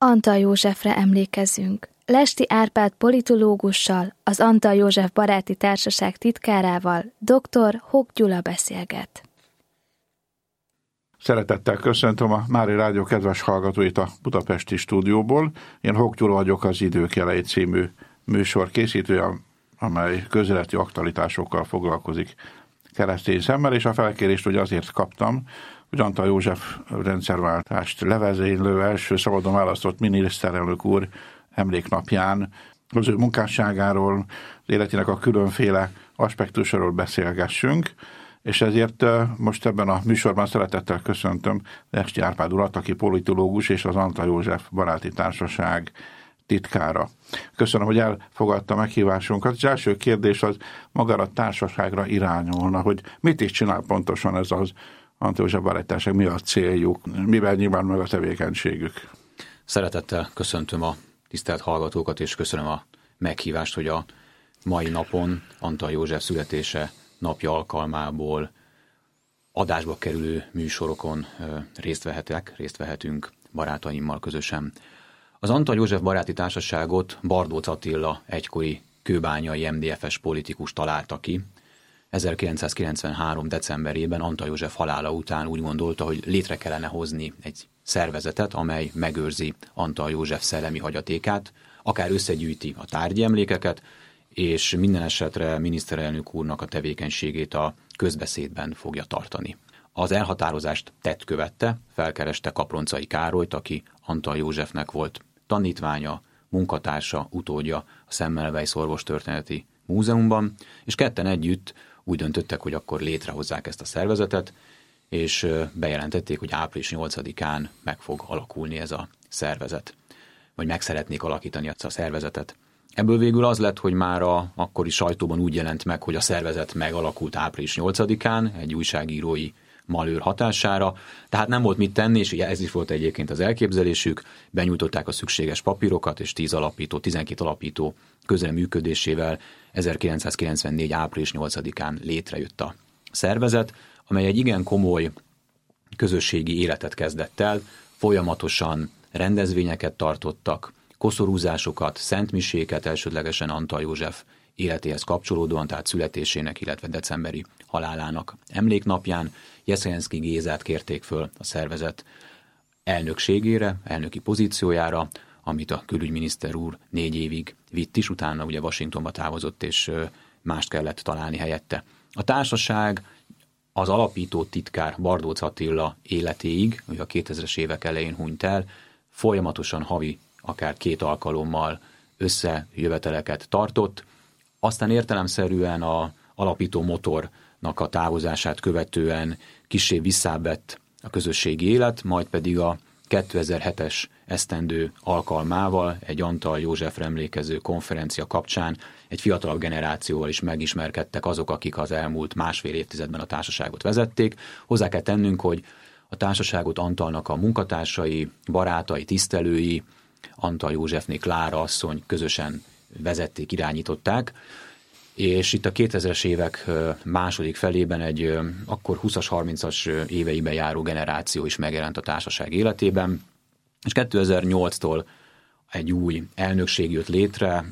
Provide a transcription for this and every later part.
Antal Józsefre emlékezünk. Lesty Árpád politológussal, az Antal József Baráti Társaság titkárával, dr. Hock Gyula beszélget. Szeretettel köszöntöm a Mári Rádió kedves hallgatóit a budapesti stúdióból. Én Hock Gyula vagyok, az Idők Jelei című műsor készítője, amely közéleti aktualitásokkal foglalkozik keresztény szemmel, és a felkérést ugye azért kaptam, hogy Antal József rendszerváltást levezénylő első szabadon választott miniszterelnök úr emléknapján az ő munkásságáról, az életének a különféle aspektusról beszélgessünk, és ezért most ebben a műsorban szeretettel köszöntöm Lesty Árpád urat, aki politológus és az Antal József Baráti Társaság titkára. Köszönöm, hogy elfogadta meghívásunkat. Az első kérdés az magára a társaságra irányulna, hogy mit is csinál pontosan ez az Antal József Baráti Társaság, mi a céljuk, mivel nyilván meg a tevékenységük. Szeretettel köszöntöm a tisztelt hallgatókat, és köszönöm a meghívást, hogy a mai napon Antal József születése napja alkalmából adásba kerülő műsorokon részt vehetünk barátaimmal közösen. Az Antal József Baráti Társaságot Bardóc Attila egykori kőbányai MDF-es politikus találta ki. 1993. decemberében Antal József halála után úgy gondolta, hogy létre kellene hozni egy szervezetet, amely megőrzi Antal József szellemi hagyatékát, akár összegyűjti a tárgyi emlékeket, és minden esetre miniszterelnök úrnak a tevékenységét a közbeszédben fogja tartani. Az elhatározást tett követte, felkereste Kaproncai Károlyt, aki Antal Józsefnek volt tanítványa, munkatársa, utódja a Semmelweis Orvostörténeti Múzeumban, és ketten együtt úgy döntöttek, hogy akkor létrehozzák ezt a szervezetet, és bejelentették, hogy április 8-án meg fog alakulni ez a szervezet, vagy meg szeretnék alakítani ezt a szervezetet. Ebből végül az lett, hogy már a akkori sajtóban úgy jelent meg, hogy a szervezet megalakult április 8-án, egy újságírói malőr hatására, tehát nem volt mit tenni, és ez is volt egyébként az elképzelésük, benyújtották a szükséges papírokat, és 12 alapító közreműködésével 1994. április 8-án létrejött a szervezet, amely egy igen komoly közösségi életet kezdett el, folyamatosan rendezvényeket tartottak, koszorúzásokat, szentmiséket, elsődlegesen Antal József életéhez kapcsolódóan, tehát születésének, illetve decemberi halálának emléknapján. Jeszenszky Gézát kérték föl a szervezet elnökségére, elnöki pozíciójára, amit a külügyminiszter úr 4 évig vitt is, utána ugye Washingtonba távozott, és mást kellett találni helyette. A társaság az alapító titkár Bardóc Attila életéig, ugye a 2000-es évek elején hunyt el, folyamatosan havi akár 2 alkalommal összejöveteleket tartott, aztán értelemszerűen a alapító motornak a távozását követően kissé visszább a közösségi élet, majd pedig a 2007-es esztendő alkalmával egy Antal Józsefre emlékező konferencia kapcsán egy fiatalabb generációval is megismerkedtek azok, akik az elmúlt 1,5 évtizedben a társaságot vezették. Hozzá kell tennünk, hogy a társaságot Antalnak a munkatársai, barátai, tisztelői, Antal Józsefné Klára asszony közösen vezették, irányították, és itt a 2000-es évek második felében egy akkor 20-as, 30-as éveiben járó generáció is megjelent a társaság életében, és 2008-tól egy új elnökség jött létre,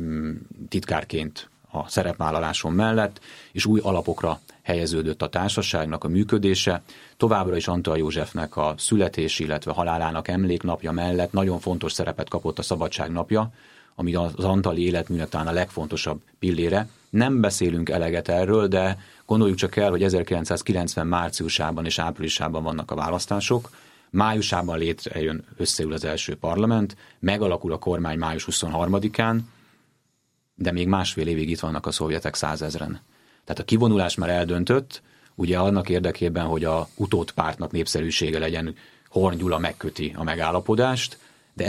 titkárként a szerepvállaláson mellett, és új alapokra helyeződött a társaságnak a működése. Továbbra is Antal Józsefnek a születési, illetve halálának emléknapja mellett nagyon fontos szerepet kapott a Szabadságnapja, ami az antali életműnek talán a legfontosabb pillére. Nem beszélünk eleget erről, de gondoljuk csak el, hogy 1990 márciusában és áprilisában vannak a választások, májusában összeül az első parlament, megalakul a kormány május 23-án, de még 1,5 évig itt vannak a szovjetek 100 000-en. Tehát a kivonulás már eldöntött, ugye annak érdekében, hogy a utódpártnak népszerűsége legyen, Horn Gyula megköti a megállapodást, de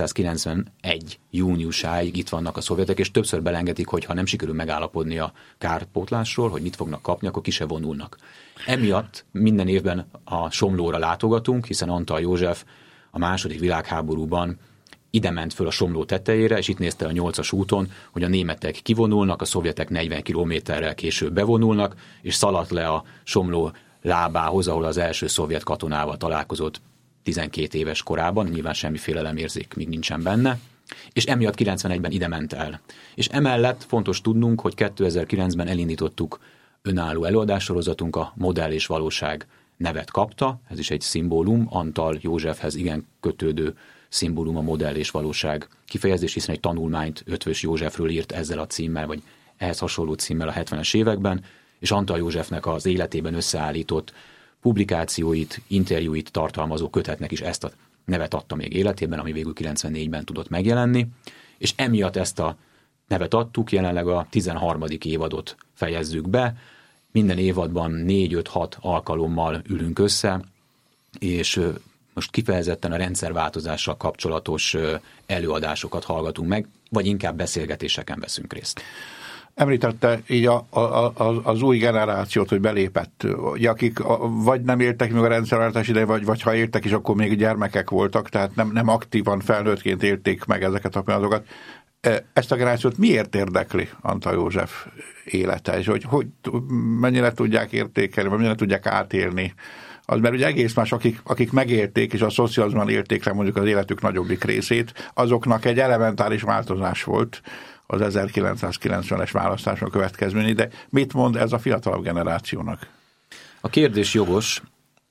1991 júniusáig itt vannak a szovjetek, és többször belengedik, hogy ha nem sikerül megállapodni a kárpótlásról, hogy mit fognak kapni, akkor ki se vonulnak. Emiatt minden évben a Somlóra látogatunk, hiszen Antal József a II. Világháborúban ide ment föl a Somló tetejére, és itt nézte a 8-as úton, hogy a németek kivonulnak, a szovjetek 40 kilométerrel később bevonulnak, és szaladt le a Somló lábához, ahol az első szovjet katonával találkozott 12 éves korában, nyilván semmi félelemérzék még nincsen benne, és emiatt 91-ben ide ment el. És emellett fontos tudnunk, hogy 2009-ben elindítottuk önálló előadássorozatunk, a Modell és Valóság nevet kapta, ez is egy szimbólum, Antall Józsefhez igen kötődő szimbólum a Modell és Valóság kifejezés, hiszen egy tanulmányt Eötvös Józsefről írt ezzel a címmel, vagy ehhez hasonló címmel a 70-es években, és Antall Józsefnek az életében összeállított publikációit, interjúit tartalmazó kötetnek is ezt a nevet adta még életében, ami végül 94-ben tudott megjelenni, és emiatt ezt a nevet adtuk, jelenleg a 13. évadot fejezzük be, minden évadban 4-5-6 alkalommal ülünk össze, és most kifejezetten a rendszerváltozással kapcsolatos előadásokat hallgatunk meg, vagy inkább beszélgetéseken veszünk részt. Említette így az új generációt, hogy belépett, akik vagy nem éltek még a rendszerváltás idején, vagy ha éltek is, akkor még gyermekek voltak, tehát nem aktívan felnőttként élték meg ezeket a pillanatokat. Ezt a generációt miért érdekli Antall József élete, és hogy mennyire tudják értékelni, vagy mennyire tudják átélni? Az, mert ugye egész más, akik megélték, és a szocializmusban élték le mondjuk az életük nagyobbik részét, azoknak egy elementáris változás volt az 1990-es választáson következménye, de mit mond ez a fiatalabb generációnak? A kérdés jogos.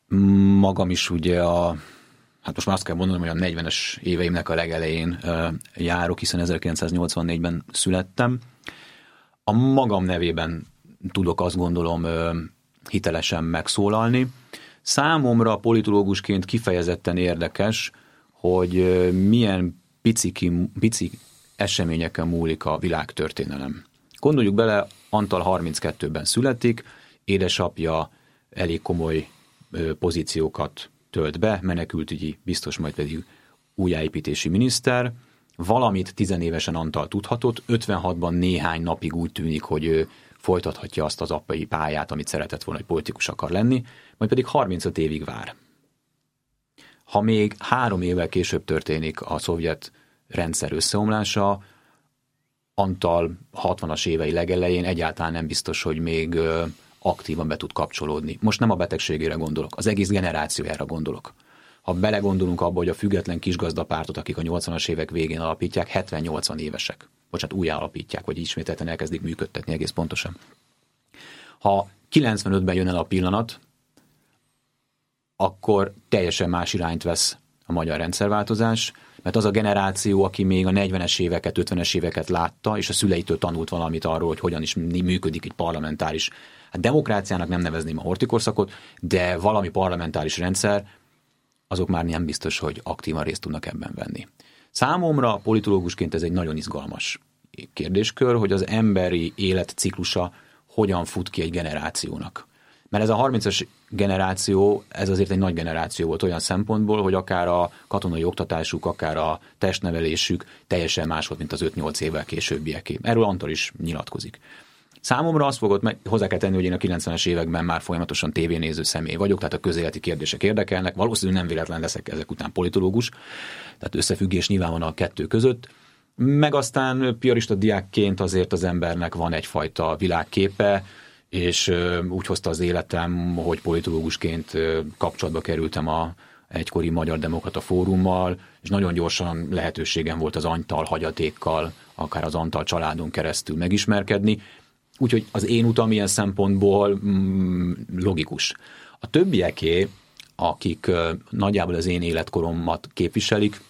Magam is ugye hát most már azt kell mondanom, hogy a 40-es éveimnek a legelején járok, hiszen 1984-ben születtem. A magam nevében tudok, azt gondolom, hitelesen megszólalni. Számomra politológusként kifejezetten érdekes, hogy milyen pici eseményeken múlik a világtörténelem. Gondoljuk bele, Antall 32-ben születik, édesapja elég komoly pozíciókat tölt be, menekültügyi biztos, majd pedig újjáépítési miniszter. Valamit 10 évesen Antall tudhatott, 56-ban néhány napig úgy tűnik, hogy ő folytathatja azt az apai pályát, amit szeretett volna, hogy politikus akar lenni, majd pedig 35 évig vár. Ha még 3 évvel később történik a szovjet rendszer összeomlása, Antall 60-as évei legelején egyáltalán nem biztos, hogy még aktívan be tud kapcsolódni. Most nem a betegségére gondolok, az egész generációjára gondolok. Ha belegondolunk abba, hogy a független kisgazdapártot, akik a 80-as évek végén alapítják, 70-80 évesek. Bocsánat, újjá alapítják, vagy ismételten elkezdik működtetni egész pontosan. Ha 95-ben jön el a pillanat, akkor teljesen más irányt vesz a magyar rendszerváltozás, mert az a generáció, aki még a 40-es éveket, 50-es éveket látta, és a szüleitől tanult valamit arról, hogy hogyan is működik egy parlamentáris, hát demokráciának nem nevezném a horthy-korszakot, de valami parlamentáris rendszer, azok már nem biztos, hogy aktívan részt tudnak ebben venni. Számomra politológusként ez egy nagyon izgalmas kérdéskör, hogy az emberi élet ciklusa hogyan fut ki egy generációnak. Mert ez a 30-as generáció, ez azért egy nagy generáció volt olyan szempontból, hogy akár a katonai oktatásuk, akár a testnevelésük teljesen más volt, mint az 5-8 évvel későbbieké. Erről Antall is nyilatkozik. Számomra azt fogott hozzá kell tenni, hogy én a 90-es években már folyamatosan tévénéző személy vagyok, tehát a közéleti kérdések érdekelnek, valószínűleg nem véletlen leszek ezek után politológus, tehát összefüggés nyilván van a kettő között, meg aztán piarista diákként azért az embernek van egyfajta világképe, és úgy hozta az életem, hogy politológusként kapcsolatba kerültem a egykori Magyar Demokrata Fórummal, és nagyon gyorsan lehetőségem volt az Antall hagyatékkal, akár az Antall családon keresztül megismerkedni. Úgyhogy az én utam ilyen szempontból logikus. A többieké, akik nagyjából az én életkoromat képviselik,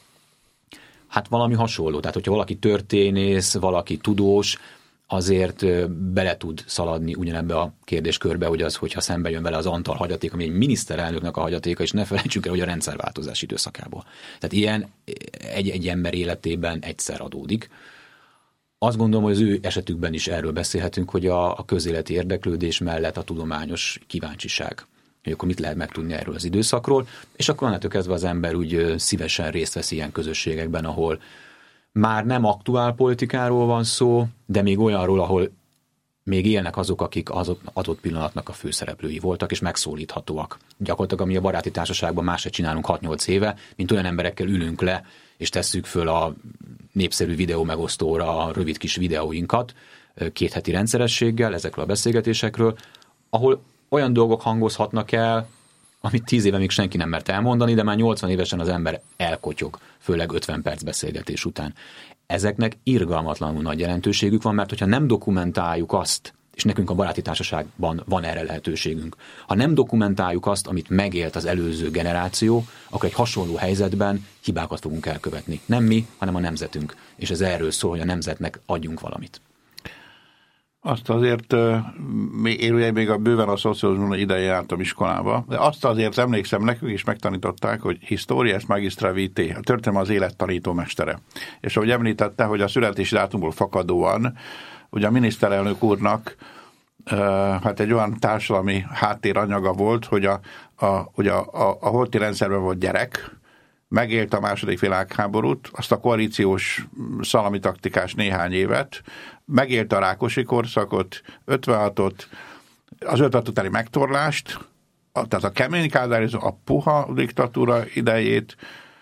hát valami hasonló. Tehát, hogyha valaki történész, valaki tudós, azért bele tud szaladni ugyanebbe a kérdéskörbe, hogy az, hogyha szembe jön vele az Antall hagyaték, ami egy miniszterelnöknek a hagyatéka, és ne felejtsük el, hogy a rendszerváltozás időszakából. Tehát ilyen egy ember életében egyszer adódik. Azt gondolom, hogy az ő esetükben is erről beszélhetünk, hogy a közéleti érdeklődés mellett a tudományos kíváncsiság. Hogy akkor mit lehet megtudni erről az időszakról, és akkor onnantól kezdve az ember úgy szívesen részt vesz ilyen közösségekben, ahol már nem aktuál politikáról van szó, de még olyanról, ahol még élnek azok, akik az adott pillanatnak a főszereplői voltak, és megszólíthatóak. Gyakorlatilag, ami a baráti társaságban máshogy csinálunk 6-8 éve, mint olyan emberekkel ülünk le, és tesszük föl a népszerű videó megosztóra a rövid kis videóinkat 2 heti rendszerességgel ezekről a beszélgetésekről, ahol olyan dolgok hangozhatnak el, amit 10 éve még senki nem mert elmondani, de már 80 évesen az ember elkotyog, főleg 50 perc beszélgetés után. Ezeknek irgalmatlanul nagy jelentőségük van, mert hogyha nem dokumentáljuk azt, és nekünk a baráti társaságban van erre lehetőségünk, ha nem dokumentáljuk azt, amit megélt az előző generáció, akkor egy hasonló helyzetben hibákat fogunk elkövetni. Nem mi, hanem a nemzetünk. És ez erről szól, hogy a nemzetnek adjunk valamit. Azt azért, én ugye még bőven a szociológiai ideje jártam iskolába, de azt azért emlékszem, nekünk is megtanították, hogy historias magistra vitae, a történelem az élet tanítómestere. És ahogy említette, hogy a születési dátumból fakadóan, ugye a miniszterelnök úrnak hát egy olyan társadalmi háttéranyaga volt, hogy a holti rendszerben volt gyerek, megélt a második világháborút, azt a koalíciós szalami taktikás néhány évet, megélt a Rákosi korszakot, 56-ot, az 56 utáni megtorlást, tehát a kemény kádárizmus, a puha diktatúra idejét,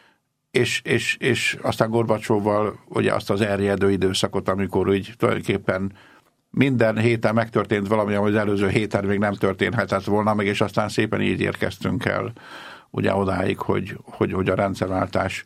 és aztán Gorbacsovval ugye azt az elriedő időszakot, amikor úgy tulajdonképpen minden héten megtörtént valami, ami az előző héten még nem történhetett volna meg, és aztán szépen így érkeztünk el ugye odáig, hogy a rendszerváltás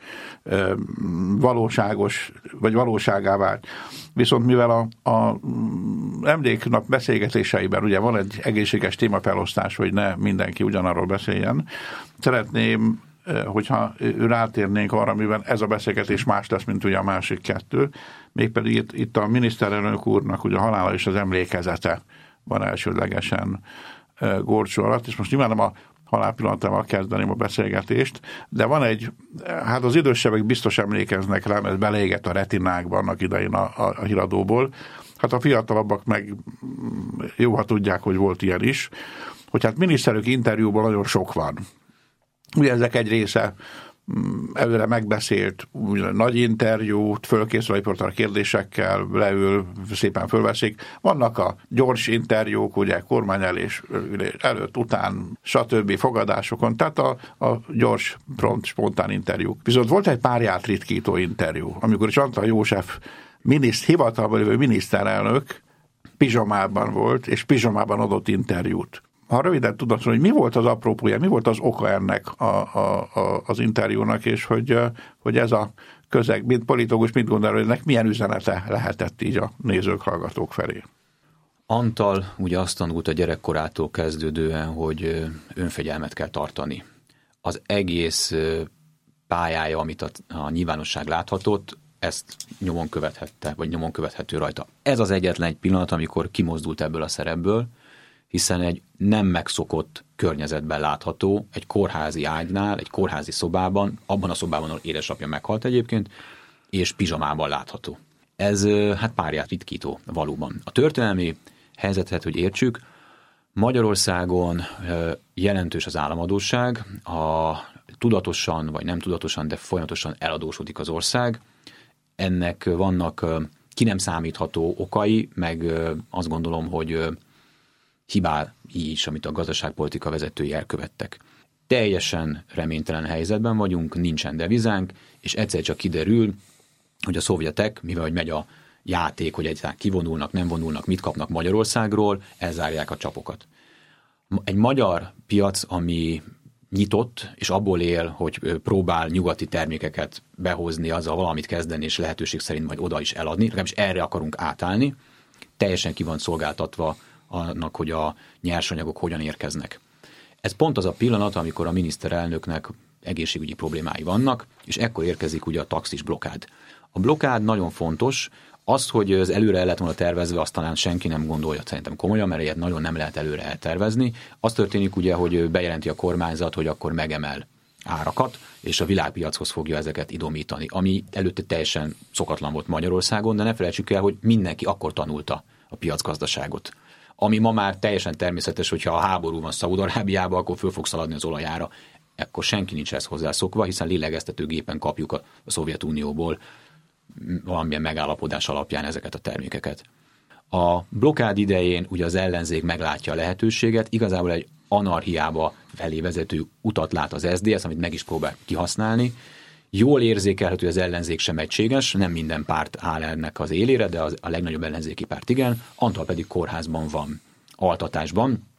valóságos, vagy valóságá vált. Viszont mivel a emléknap beszélgetéseiben ugye van egy egészséges témafelosztás, hogy ne mindenki ugyanarról beszéljen, szeretném, hogyha rátérnénk arra, mivel ez a beszélgetés más lesz, mint ugye a másik kettő, mégpedig itt a miniszterelnök úrnak ugye a halála és az emlékezete van elsődlegesen górcső alatt, és most nyilván nem a halálpillanatával kezdeném a beszélgetést, de van egy, hát az idősebbek biztos emlékeznek rá, mert beleégett a retinákban annak idején a híradóból, hát a fiatalabbak meg jó, ha tudják, hogy volt ilyen is, hogy hát miniszterök interjúból nagyon sok van. Ugye ezek egy része előre megbeszélt nagy interjút, fölkészül a riporter kérdésekkel, leül, szépen fölveszik. Vannak a gyors interjúk, ugye kormányelés előtt, után, stb. Fogadásokon, tehát a gyors, prompt, spontán interjúk. Viszont volt egy párját ritkító interjú, amikor is Antal József hivatalban lévő miniszterelnök pizsamában volt, és pizsamában adott interjút. Ha röviden tudod, hogy mi volt az apropója, mi volt az oka ennek az interjúnak, és hogy ez a közeg, mint politológus, mit gondol, hogy ennek milyen üzenete lehetett így a nézők, hallgatók felé? Antal ugye azt tanulta gyerekkorától kezdődően, hogy önfegyelmet kell tartani. Az egész pályája, amit a nyilvánosság láthatott, ezt nyomon követhette, vagy nyomon követhető rajta. Ez az egyetlen egy pillanat, amikor kimozdult ebből a szerepből, hiszen egy nem megszokott környezetben látható, egy kórházi ágynál, egy kórházi szobában, abban a szobában, ahol édesapja meghalt egyébként, és pizsamában látható. Ez hát párját ritkító valóban. A történelmi helyzetet, hogy értsük, Magyarországon jelentős az államadósság, tudatosan vagy nem tudatosan, de folyamatosan eladósodik az ország. Ennek vannak ki nem számítható okai, meg azt gondolom, hogy hibái is, amit a gazdaságpolitika vezetői elkövettek. Teljesen reménytelen helyzetben vagyunk, nincsen devizánk, és egyszer csak kiderül, hogy a szovjetek, mivel hogy megy a játék, hogy egyáltalán kivonulnak, nem vonulnak, mit kapnak Magyarországról, elzárják a csapokat. Egy magyar piac, ami nyitott, és abból él, hogy próbál nyugati termékeket behozni, azzal valamit kezdeni, és lehetőség szerint majd oda is eladni, legalábbis erre akarunk átállni, teljesen ki van szolgáltatva annak, hogy a nyersanyagok hogyan érkeznek. Ez pont az a pillanat, amikor a miniszterelnöknek egészségügyi problémái vannak, és ekkor érkezik ugye a taxis blokkád. A blokkád nagyon fontos, az, hogy az előre el lett volna tervezve, azt talán senki nem gondolja szerintem komolyan, mert ilyet nagyon nem lehet előre eltervezni. Az történik ugye, hogy bejelenti a kormányzat, hogy akkor megemel árakat, és a világpiachoz fogja ezeket idomítani, ami előtte teljesen szokatlan volt Magyarországon, de ne felejtsük el, hogy mindenki akkor tanulta a piacgazdaságot. Ami ma már teljesen természetes, hogyha a háború van Szaúd-Arábiában, akkor föl fog szaladni az olajára. Ekkor senki nincs ezt hozzászokva, hiszen lélegeztetőgépen kapjuk a Szovjetunióból valamilyen megállapodás alapján ezeket a termékeket. A blokkád idején ugye az ellenzék meglátja a lehetőséget, igazából egy anarchiába felé vezető utat lát az SZDSZ, amit meg is próbál kihasználni. Jól érzékelhető, hogy az ellenzék sem egységes, nem minden párt áll ennek az élére, de a legnagyobb ellenzéki párt igen, Antal pedig kórházban van, altatásban.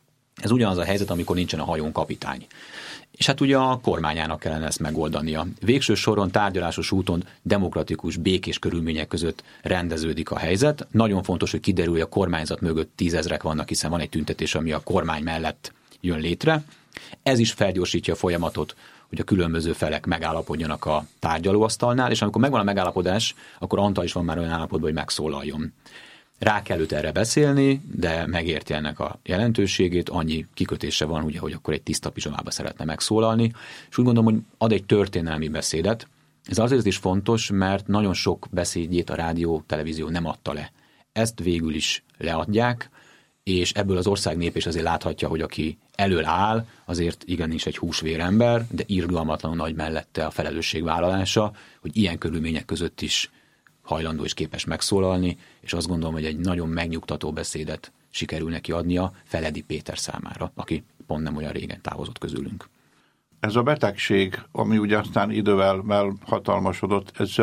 Ez ugyanaz a helyzet, amikor nincsen a hajón kapitány. És hát ugye a kormányának kellene ezt megoldania. Végső soron tárgyalásos úton demokratikus, békés körülmények között rendeződik a helyzet. Nagyon fontos, hogy kiderül, hogy a kormányzat mögött 10 000 vannak, hiszen van egy tüntetés, ami a kormány mellett jön létre. Ez is felgyorsítja a folyamatot, hogy a különböző felek megállapodjanak a tárgyalóasztalnál, és amikor megvan a megállapodás, akkor Antal is van már olyan állapotban, hogy megszólaljon. Rá kell őt erre beszélni, de megérti ennek a jelentőségét, annyi kikötése van, ugye, hogy akkor egy tiszta pizsomába szeretne megszólalni, és úgy gondolom, hogy ad egy történelmi beszédet. Ez azért is fontos, mert nagyon sok beszédjét a rádió, televízió nem adta le. Ezt végül is leadják, és ebből az ország nép is azért láthatja, hogy aki elől áll, azért igenis egy húsvérember, de irgalmatlanul nagy mellette a felelősségvállalása, hogy ilyen körülmények között is hajlandó és képes megszólalni, és azt gondolom, hogy egy nagyon megnyugtató beszédet sikerül neki adnia Feledi Péter számára, aki pont nem olyan régen távozott közülünk. Ez a betegség, ami ugye aztán idővel hatalmasodott, ez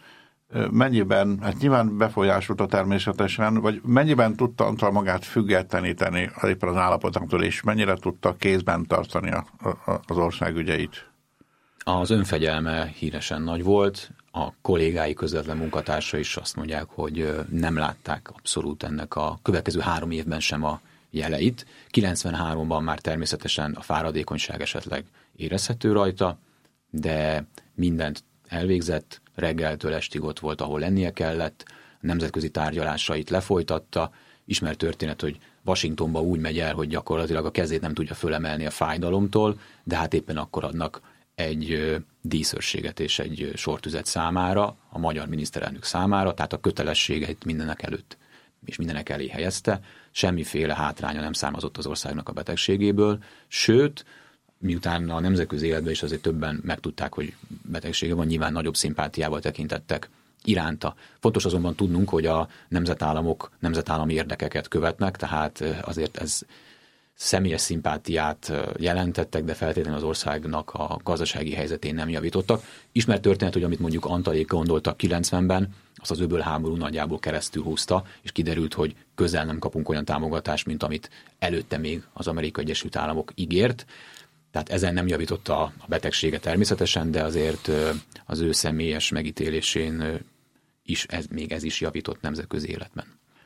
mennyiben, hát nyilván befolyásolta természetesen, vagy mennyiben tudta Antal magát függetleníteni éppen az állapotoktól, és mennyire tudta kézben tartani az ország ügyeit? Az önfegyelme híresen nagy volt, a kollégái, közvetlen munkatársa is azt mondják, hogy nem látták abszolút ennek a következő 3 évben sem a jeleit. 93-ban már természetesen a fáradékonyság esetleg érezhető rajta, de mindent elvégzett, reggeltől estig ott volt, ahol lennie kellett, nemzetközi tárgyalásait lefolytatta. Ismert történet, hogy Washingtonba úgy megy el, hogy gyakorlatilag a kezét nem tudja fölemelni a fájdalomtól, de hát éppen akkor adnak egy díszőrséget és egy sortüzet számára, a magyar miniszterelnök számára, tehát a kötelességeit mindenek előtt és mindenek elé helyezte. Semmiféle hátránya nem származott az országnak a betegségéből, sőt, miután a nemzetközi életben is azért többen megtudták, hogy betegsége van, nyilván nagyobb szimpátiával tekintettek iránta. Fontos azonban tudnunk, hogy a nemzetállamok nemzetállami érdekeket követnek, tehát azért ez személyes szimpátiát jelentettek, de feltétlenül az országnak a gazdasági helyzetén nem javítottak. Ismert történet, hogy amit mondjuk Antalék gondoltak 90-ben, azt az öbölháború nagyjából keresztül húzta, és kiderült, hogy közel nem kapunk olyan támogatást, mint amit előtte még az Amerikai Egyesült Államok ígért. Tehát ezen nem javította a betegsége természetesen, de azért az ő személyes megítélésén is ez is javított nemzetközi életben.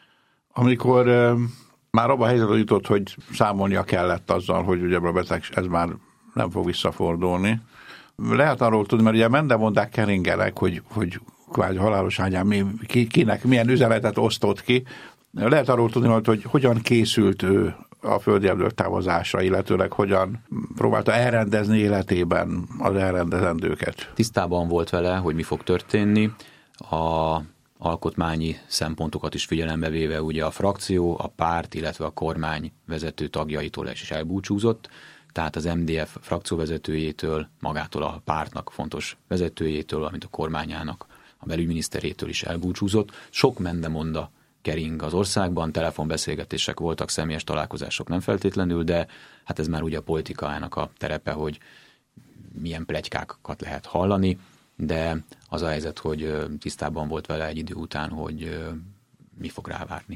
Amikor már abban a helyzetben jutott, hogy számolnia kellett azzal, hogy ugye a betegség ez már nem fog visszafordulni. Lehet arról tudni, mert ugye mendemondák keringelek, hogy kvázi halálos ágyán kinek milyen üzenetet osztott ki. Lehet arról tudni, hogy hogyan készült ő a földi távozásra, illetőleg hogyan próbálta elrendezni életében az elrendezendőket. Tisztában volt vele, hogy mi fog történni, a alkotmányi szempontokat is figyelembe véve ugye a frakció, a párt, illetve a kormány vezető tagjaitól is elbúcsúzott, tehát az MDF frakcióvezetőjétől, magától a pártnak fontos vezetőjétől, amit a kormányának, a belügyminiszterétől is elbúcsúzott. Sok mendemonda kering az országban, telefonbeszélgetések voltak, személyes találkozások nem feltétlenül, de hát ez már ugye a politikának a terepe, hogy milyen pletykákat lehet hallani, de az a helyzet, hogy tisztában volt vele egy idő után, hogy mi fog rávárni.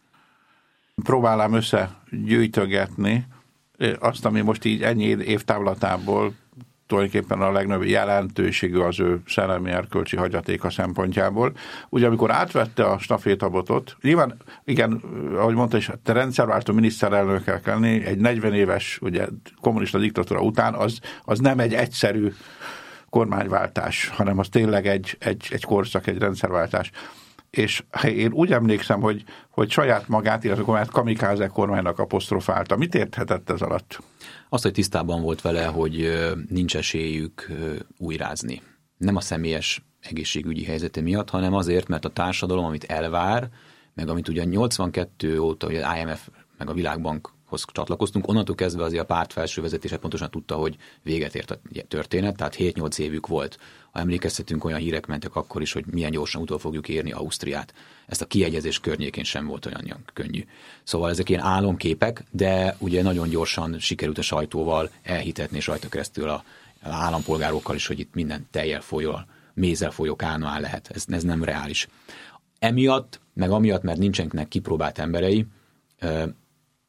Próbálám összegyűjtögetni azt, ami most így ennyi évtávlatából tulajdonképpen a legnagyobb jelentőségű az ő szellemi erkölcsi hagyatéka szempontjából. Ugye amikor átvette a stafétabotot, nyilván, igen, ahogy mondta is, te rendszerváltó miniszterelnök kell lenni, egy 40 éves ugye, kommunista diktatúra után az nem egy egyszerű kormányváltás, hanem az tényleg egy korszak, egy rendszerváltás. És én úgy emlékszem, hogy saját magát, illetve a kamikáze kormánynak apostrofálta. Mit érthetett ez alatt? Azt, hogy tisztában volt vele, hogy nincs esélyük újrázni. Nem a személyes egészségügyi helyzete miatt, hanem azért, mert a társadalom, amit elvár, meg amit ugye 82 óta, hogy az IMF meg a Világbankhoz csatlakoztunk, onnantól kezdve azért a párt felső vezetése pontosan tudta, hogy véget ért a történet, tehát 7-8 évük volt. Ha emlékeztetünk, olyan hírek mentek akkor is, hogy milyen gyorsan utol fogjuk érni Ausztriát. Ezt a kiegyezés környékén sem volt olyan könnyű. Szóval ezek ilyen álomképek, de ugye nagyon gyorsan sikerült a sajtóval elhitetni, és rajta keresztül az állampolgárokkal is, hogy itt minden tejjel folyó, mézzel folyó kánoán lehet. Ez nem reális. Emiatt, meg amiatt, mert nincsenek kipróbált emberei,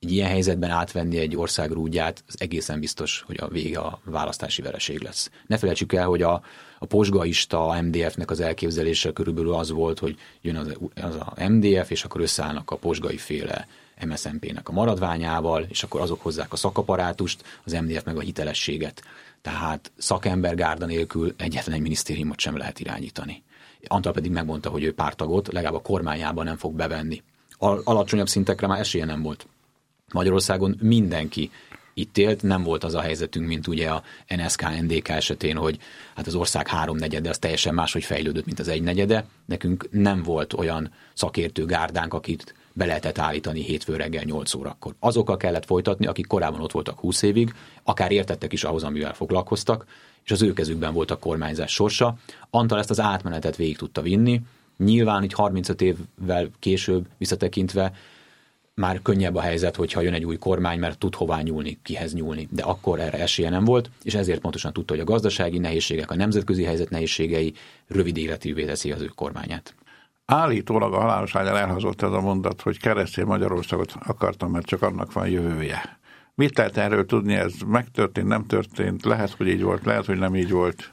egy ilyen helyzetben átvenni egy ország rúdját, az egészen biztos, hogy a vége a választási vereség lesz. Ne felejtsük el, hogy a posgaista MDF-nek az elképzelése körülbelül az volt, hogy jön az a MDF, és akkor összeállnak a posgai féle MSZNP-nek a maradványával, és akkor azok hozzák a szakaparátust, az MDF meg a hitelességet. Tehát szakembergárda nélkül egyetlen egy minisztériumot sem lehet irányítani. Antal pedig megmondta, hogy ő párttagot legalább a kormányában nem fog bevenni. Alacsonyabb szintekre már esélye nem volt. Magyarországon mindenki itt élt, nem volt az a helyzetünk, mint ugye a NSZK-NDK esetén, hogy hát az ország 3/4 az teljesen máshogy fejlődött, mint az 1/4. Nekünk nem volt olyan szakértő gárdánk, akit be lehetett állítani hétfő reggel 8 órakor. Azokkal kellett folytatni, akik korábban ott voltak 20 évig, akár értettek is ahhoz, amivel foglalkoztak, és az ő kezükben volt a kormányzás sorsa. Antal ezt az átmenetet végig tudta vinni. Nyilván így 35 évvel később visszatekintve már könnyebb a helyzet, hogyha jön egy új kormány, mert tud hová nyúlni, kihez nyúlni. De akkor erre esélye nem volt, és ezért pontosan tudta, hogy a gazdasági nehézségek, a nemzetközi helyzet nehézségei rövid életűvé teszi az ő kormányát. Állítólag a haláloságán elhazott ez a mondat, hogy keresztény Magyarországot akartam, mert csak annak van jövője. Mit lehet erről tudni? Ez megtörtént, nem történt? Lehet, hogy így volt, lehet, hogy nem így volt.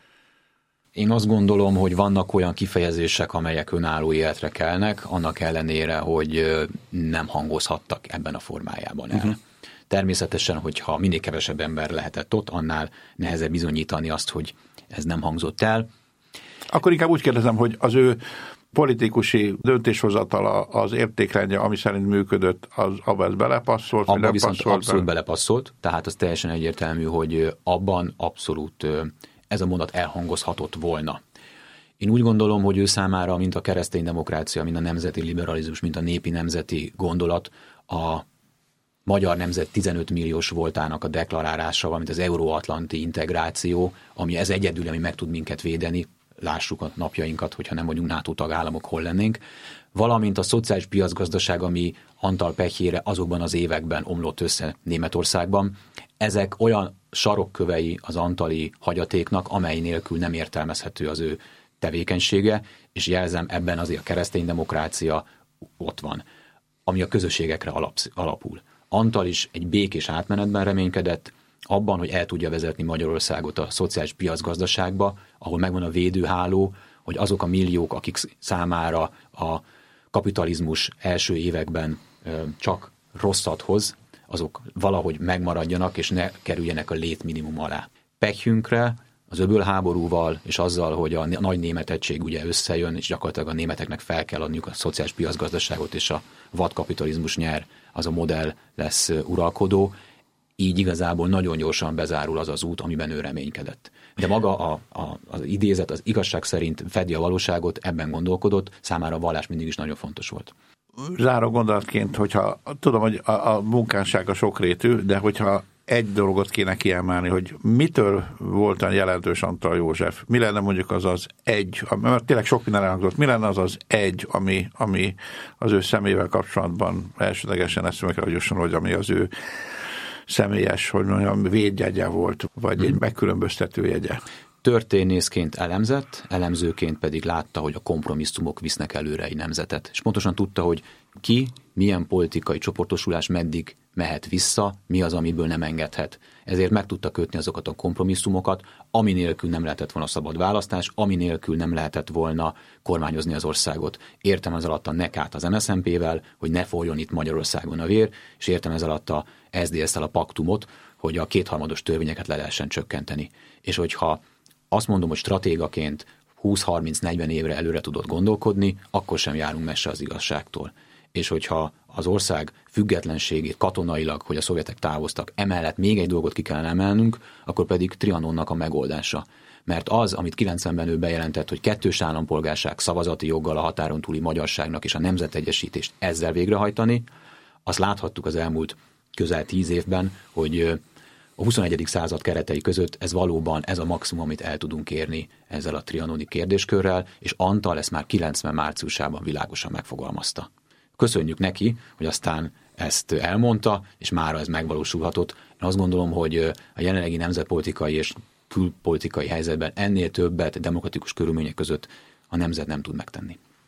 Én azt gondolom, hogy vannak olyan kifejezések, amelyek önálló életre kelnek, annak ellenére, hogy nem hangozhattak ebben a formájában el. Természetesen, hogyha minél kevesebb ember lehetett ott, annál nehezebb bizonyítani azt, hogy ez nem hangzott el. Akkor inkább úgy kérdezem, hogy az ő politikusi döntéshozatala, az értékrendje, ami szerint működött, az abban ez belepasszolt? Abban viszont abszolút belepasszolt, tehát az teljesen egyértelmű, hogy abban abszolút ez a mondat elhangozhatott volna. Én úgy gondolom, hogy ő számára, mint a keresztény demokrácia, mint a nemzeti liberalizmus, mint a népi nemzeti gondolat, a magyar nemzet 15 milliós voltának a deklarálása, valamint az euróatlanti integráció, ami ez egyedül, ami meg tud minket védeni, lássuk a napjainkat, hogyha nem vagyunk NATO tagállamok, hol lennénk, valamint a szociális piacgazdaság, ami Antal pehjére azokban az években omlott össze Németországban. Ezek olyan sarokkövei az antali hagyatéknak, amely nélkül nem értelmezhető az ő tevékenysége, és jelzem, ebben azért a keresztény demokrácia ott van, ami a közösségekre alapul. Antal is egy békés átmenetben reménykedett, abban, hogy el tudja vezetni Magyarországot a szociális piacgazdaságba, ahol megvan a védőháló, hogy azok a milliók, akik számára a kapitalizmus első években csak rosszat hoz, azok valahogy megmaradjanak, és ne kerüljenek a létminimum alá. Pekjünkre az öbölháborúval, és azzal, hogy a nagy német egység ugye összejön, és gyakorlatilag a németeknek fel kell adniuk a szociális piacgazdaságot, és a vadkapitalizmus nyer, az a modell lesz uralkodó, így igazából nagyon gyorsan bezárul az az út, amiben ő reménykedett. De maga az idézet az igazság szerint fedi a valóságot, ebben gondolkodott, számára a vallás mindig is nagyon fontos volt. Záró gondolatként, hogyha tudom, hogy a munkássága sokrétű, de hogyha egy dolgot kéne kiemelni, hogy mitől volt olyan jelentős Antal József? Mi lenne mondjuk az egy, mert tényleg sok minden elhangzott, mi lenne az egy, ami az ő személyével kapcsolatban elsődlegesen eszembe kell, hogy jusson, hogy ami az ő személyes, hogy mondjam, védjegye volt, vagy egy megkülönböztető jegye? Történészként elemzett, elemzőként pedig látta, hogy a kompromisszumok visznek előre egy nemzetet. És pontosan tudta, hogy ki, milyen politikai csoportosulás meddig mehet vissza, mi az, amiből nem engedhet. Ezért meg tudta kötni azokat a kompromisszumokat, ami nélkül nem lehetett volna szabad választás, ami nélkül nem lehetett volna kormányozni az országot. Értem ez alatt a nekát az MSZNP-vel, hogy ne folyjon itt Magyarországon a vér, és értem ez alatt a SZDSZ-tel a paktumot, hogy a kétharmados törvényeket le lehessen csökkenteni. És hogyha azt mondom, hogy stratégaként 20-30-40 évre előre tudott gondolkodni, akkor sem járunk messze az igazságtól. És hogyha az ország függetlenségét katonailag, hogy a szovjetek távoztak, emellett még egy dolgot ki kellene emelnünk, akkor pedig Trianonnak a megoldása. Mert az, amit 90-ben ő bejelentett, hogy kettős állampolgárság szavazati joggal a határon túli magyarságnak és a nemzetegyesítést ezzel végrehajtani, azt láthattuk az elmúlt közel 10 évben, hogy a 21. század keretei között ez valóban ez a maximum, amit el tudunk érni ezzel a trianoni kérdéskörrel, és Antal ezt már 90 márciusában világosan megfogalmazta. Köszönjük neki, hogy aztán ezt elmondta, és mára ez megvalósulhatott. Én azt gondolom, hogy a jelenlegi nemzetpolitikai és külpolitikai helyzetben ennél többet demokratikus körülmények között a nemzet nem tud megtenni.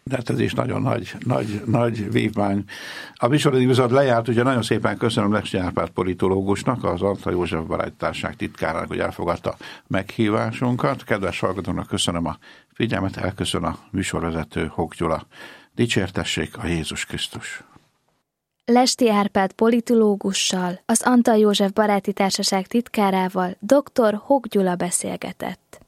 De hát ez is nagyon nagy vívmány. A műsoridőzat lejárt, ugye nagyon szépen köszönöm Lesti Árpád politológusnak, az Antall József Baráti Társaság titkárának, hogy elfogadta meghívásunkat. Kedves hallgatónak köszönöm a figyelmet, elköszön a műsorvezető Hok Gyula. Dicsértessék a Jézus Krisztus! Lesti Árpád politológussal, az Antall József Baráti Társaság titkárával, dr. Hok Gyula beszélgetett.